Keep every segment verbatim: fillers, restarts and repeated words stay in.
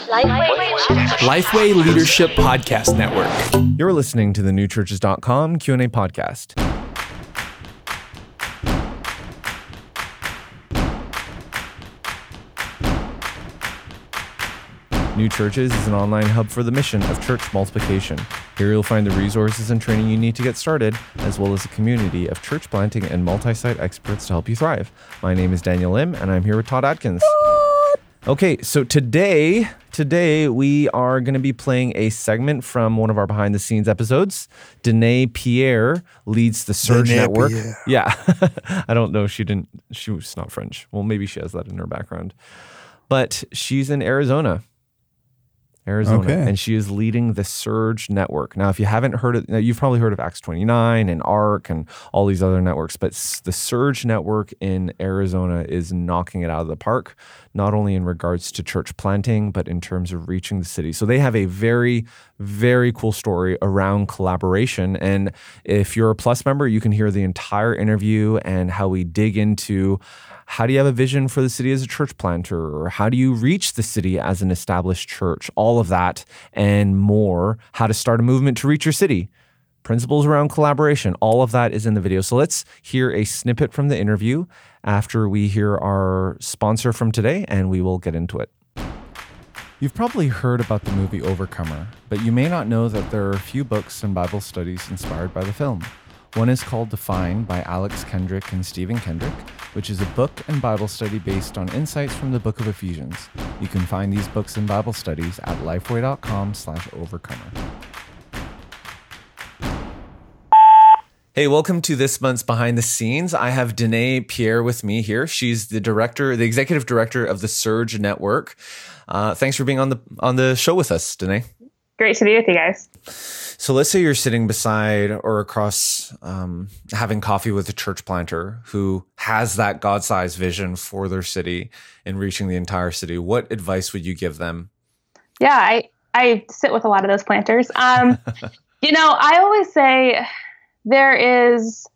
Lifeway, Lifeway Leadership Podcast Network. You're listening to the new churches dot com Q and A podcast. New Churches is an online hub for the mission of church multiplication. Here you'll find the resources and training you need to get started, as well as a community of church planting and multi-site experts to help you thrive. My name is Daniel Lim, and I'm here with Todd Atkins. Okay, so today, today we are going to be playing a segment from one of our behind-the-scenes episodes. Danae Pierre leads the Surge Danae Network. Pierre. Yeah, I don't know. She didn't. She was not French. Well, maybe she has that in her background, but she's in Arizona. Arizona, Okay. and she is leading the Surge Network. Now, if you haven't heard of, you've probably heard of Acts twenty-nine and ARC and all these other networks, but the Surge Network in Arizona is knocking it out of the park, not only in regards to church planting, but in terms of reaching the city. So they have a very, very cool story around collaboration. And if you're a Plus member, you can hear the entire interview and how we dig into how do you have a vision for the city as a church planter? Or how do you reach the city as an established church? All of that and more. How to start a movement to reach your city. Principles around collaboration. All of that is in the video. So let's hear a snippet from the interview after we hear our sponsor from today, and we will get into it. You've probably heard about the movie Overcomer, but you may not know that there are a few books and Bible studies inspired by the film. One is called Define by Alex Kendrick and Stephen Kendrick, which is a book and Bible study based on insights from the book of Ephesians. You can find these books and Bible studies at lifeway.com slash overcomer. Hey, welcome to this month's Behind the Scenes. I have Danae Pierre with me here. She's the director, the executive director of the Surge Network. Uh, thanks for being on the on the show with us, Danae. Great to be with you guys. So let's say you're sitting beside or across, um, having coffee with a church planter who has that God-sized vision for their city and reaching the entire city. What advice would you give them? Yeah, I, I sit with a lot of those planters. Um, you know, I always say there is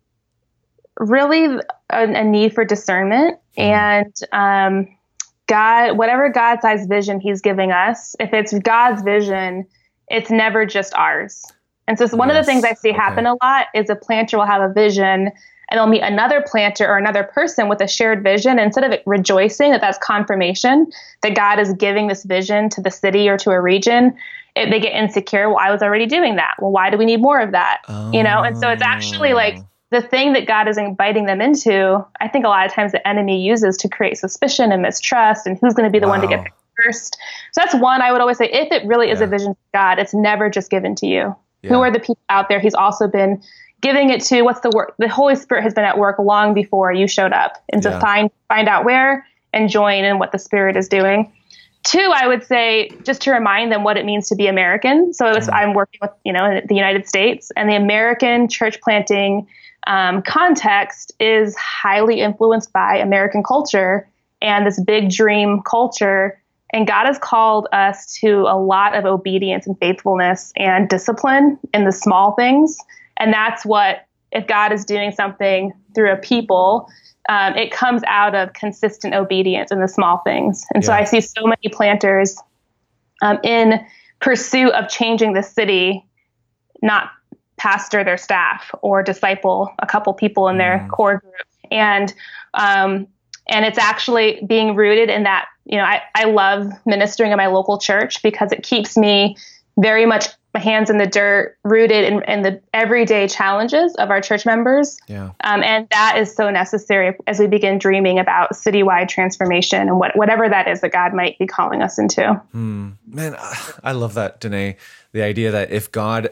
really a, a need for discernment, and um, God, whatever God-sized vision he's giving us, if it's God's vision, it's never just ours. And so it's one yes. of the things I see okay. happen a lot is a planter will have a vision and they'll meet another planter or another person with a shared vision. And instead of it rejoicing that that's confirmation that God is giving this vision to the city or to a region, it, they get insecure. Well, I was already doing that. Well, why do we need more of that? Oh. You know? And so it's actually like the thing that God is inviting them into, I think a lot of times the enemy uses to create suspicion and mistrust and who's going to be the wow. one to get there first. So that's one I would always say, if it really is yeah. a vision from God, it's never just given to you. Yeah. Who are the people out there he's also been giving it to? What's the work? The Holy Spirit has been at work long before you showed up. And so yeah. find find out where and join in what the Spirit is doing. Two, I would say just to remind them what it means to be American. So mm. I'm working with, you know, the United States, and the American church planting um, context is highly influenced by American culture and this big dream culture. And God has called us to a lot of obedience and faithfulness and discipline in the small things. And that's what, if God is doing something through a people, um, it comes out of consistent obedience in the small things. And yeah. so I see so many planters um, in pursuit of changing the city, not pastor their staff or disciple a couple people in their mm. core group. And, um, and it's actually being rooted in that. You know, I, I love ministering in my local church because it keeps me very much my hands in the dirt, rooted in, in the everyday challenges of our church members. Yeah. Um, and that is so necessary as we begin dreaming about citywide transformation and what, whatever that is that God might be calling us into. Hmm. Man, I love that, Danae. The idea that if God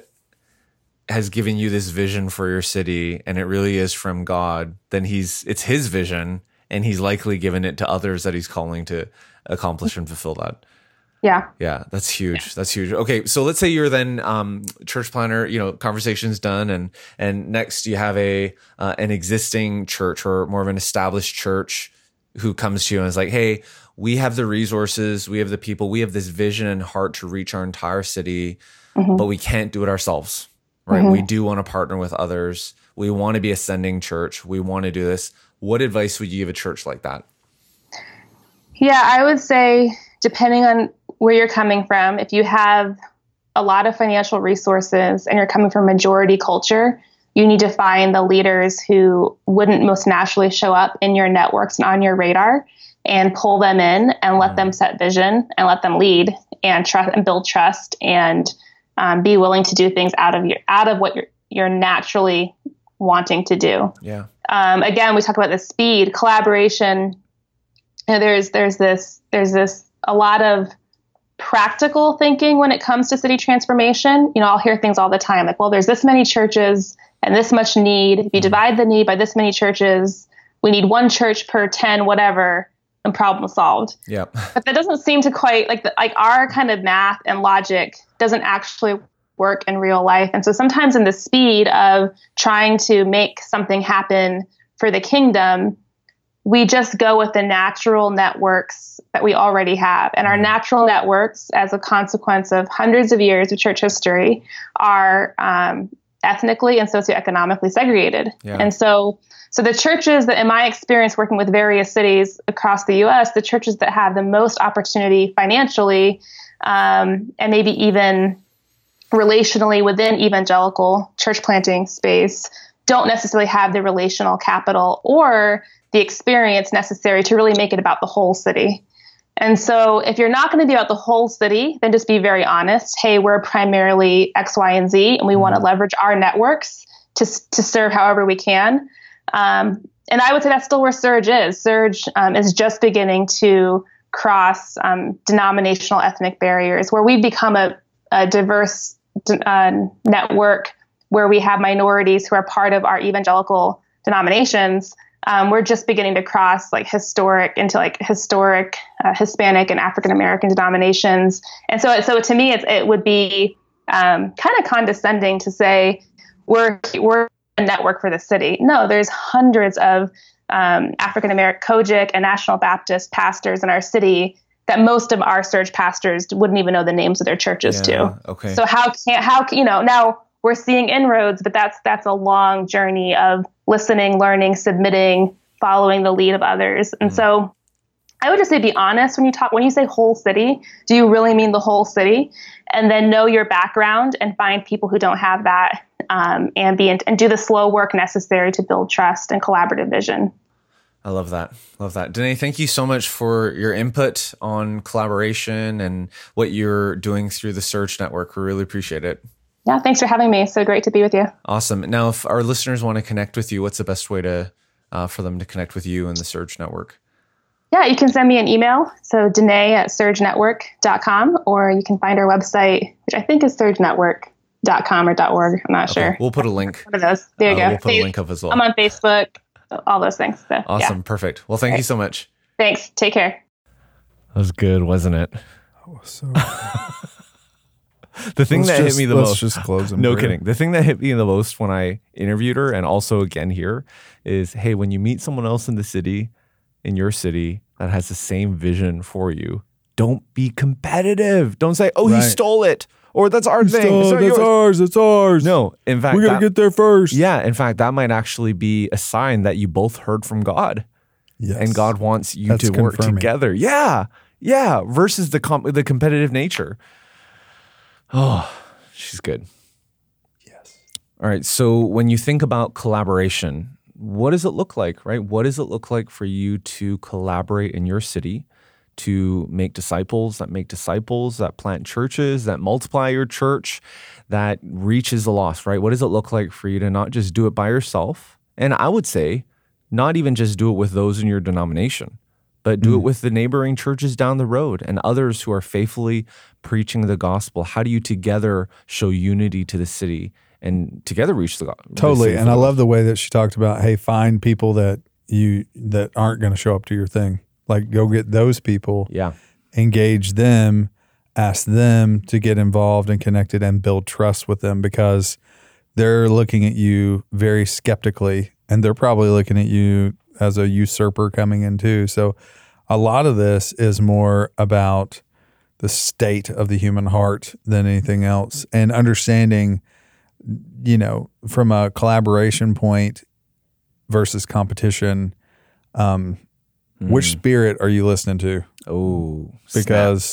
has given you this vision for your city and it really is from God, then he's it's his vision. And he's likely given it to others that he's calling to accomplish and fulfill that. Yeah. Yeah, that's huge. Yeah. That's huge. Okay, so let's say you're then um, church planner, you know, conversation's done, and and next you have a uh, an existing church or more of an established church who comes to you and is like, hey, we have the resources, we have the people, we have this vision and heart to reach our entire city, mm-hmm. but we can't do it ourselves, right? Mm-hmm. We do want to partner with others. We want to be a sending church. We want to do this. What advice would you give a church like that? Yeah, I would say, depending on where you're coming from, if you have a lot of financial resources and you're coming from majority culture, you need to find the leaders who wouldn't most naturally show up in your networks and on your radar, and pull them in and let them set vision and let them lead and trust and build trust and um, be willing to do things out of your out of what you're you're naturally wanting to do. Yeah. Um, again, we talk about the speed, collaboration. You know, there's there's this there's this a lot of practical thinking when it comes to city transformation. You know, I'll hear things all the time like, well, there's this many churches and this much need. If you divide the need by this many churches, we need one church per ten, whatever, and problem solved. Yeah. But that doesn't seem to quite like the, like our kind of math and logic doesn't actually work in real life. And so sometimes in the speed of trying to make something happen for the kingdom, we just go with the natural networks that we already have. And our natural networks, as a consequence of hundreds of years of church history, are um, ethnically and socioeconomically segregated. Yeah. And so so the churches that, in my experience working with various cities across the U S, the churches that have the most opportunity financially um, and maybe even relationally within evangelical church planting space don't necessarily have the relational capital or the experience necessary to really make it about the whole city. And so if you're not going to be about the whole city, then just be very honest. Hey, we're primarily X, Y, and Z, and we mm-hmm. want to leverage our networks to to serve however we can. Um, and I would say that's still where Surge is. Surge um, is just beginning to cross um, denominational ethnic barriers, where we've become a, a diverse uh, network where we have minorities who are part of our evangelical denominations. Um, we're just beginning to cross like historic into like historic uh, Hispanic and African American denominations. And so, so to me, it's, it would be um, kind of condescending to say we're we're a network for the city. No, there's hundreds of um, African American Kojic and National Baptist pastors in our city that most of our Surge pastors wouldn't even know the names of their churches yeah, to. Okay. So how can how you know now we're seeing inroads, but that's that's a long journey of listening, learning, submitting, following the lead of others. And mm. so I would just say, be honest when you talk, when you say whole city, do you really mean the whole city? And then know your background and find people who don't have that um, and be in, and do the slow work necessary to build trust and collaborative vision. I love that. Love that. Danae, thank you so much for your input on collaboration and what you're doing through the Surge Network. We really appreciate it. Yeah, thanks for having me. It's so great to be with you. Awesome. Now, if our listeners want to connect with you, what's the best way to uh, for them to connect with you and the Surge Network? Yeah, you can send me an email. So Danae at surge network dot com, or you can find our website, which I think is surge network dot com or .org. I'm not okay, sure. We'll put a link. One of those. There you uh, go. We'll put a link up as well. I'm on Facebook, all those things. So, awesome. Yeah. Perfect. Well, thank okay. you so much. Thanks. Take care. That was good, wasn't it? Oh, so The thing let's that just, hit me the let's most, just close no prayer. kidding. The thing that hit me the most when I interviewed her, and also again here, is hey, when you meet someone else in the city, in your city, that has the same vision for you, don't be competitive. Don't say, oh, right. he stole it, or that's our he thing. Stole, it's that's yours. ours. It's ours. No, in fact, we gotta that, get there first. Yeah, in fact, that might actually be a sign that you both heard from God, yes. and God wants you that's to work confirming. together. Yeah, yeah. Versus the comp- the competitive nature. Oh, she's good. Yes. All right. So when you think about collaboration, what does it look like, right? What does it look like for you to collaborate in your city to make disciples that make disciples, that plant churches, that multiply your church, that reaches the lost, right? What does it look like for you to not just do it by yourself? And I would say not even just do it with those in your denomination, but do mm. it with the neighboring churches down the road and others who are faithfully preaching the gospel. How do you together show unity to the city and together reach the gospel? Totally. And I love the way that she talked about, hey, find people that you that aren't going to show up to your thing. Like, go get those people, yeah, engage them, ask them to get involved and connected and build trust with them, because they're looking at you very skeptically, and they're probably looking at you as a usurper coming in too. So a lot of this is more about the state of the human heart than anything else, and understanding, you know, from a collaboration point versus competition, um, mm. which spirit are you listening to? Oh, because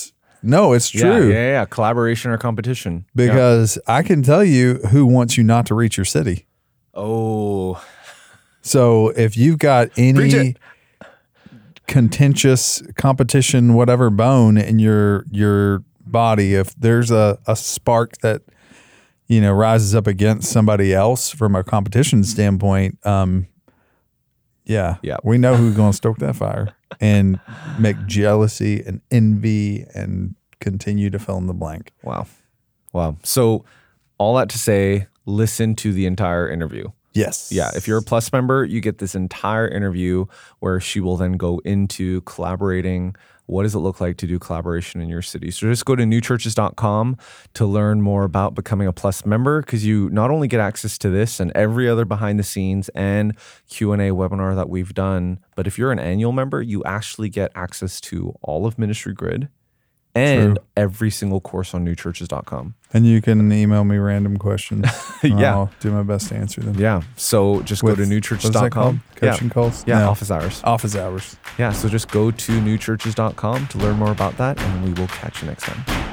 No, it's Yeah, true. Yeah, yeah, yeah. Collaboration or competition. Yeah. Because I can tell you who wants you not to reach your city. Oh, So if you've got any Bridget. contentious competition, whatever bone in your your body, if there's a, a spark that, you know, rises up against somebody else from a competition standpoint, um, yeah, Yeah. we know who's going to stoke that fire and make jealousy and envy and continue to fill in the blank. wow. Wow. So all that to say, listen to the entire interview. Yes. Yeah, if you're a Plus member, you get this entire interview where she will then go into collaborating. What does it look like to do collaboration in your city? So just go to new churches dot com to learn more about becoming a Plus member, because you not only get access to this and every other behind the scenes and Q and A webinar that we've done, but if you're an annual member, you actually get access to all of Ministry Grid and True. every single course on new churches dot com. And you can email me random questions. and Yeah. I'll do my best to answer them. Yeah, so just With- go to new what churches is that dot called? com. Yeah. Coaching calls? Yeah, No. office hours. Office hours. Yeah, so just go to new churches dot com to learn more about that, and we will catch you next time.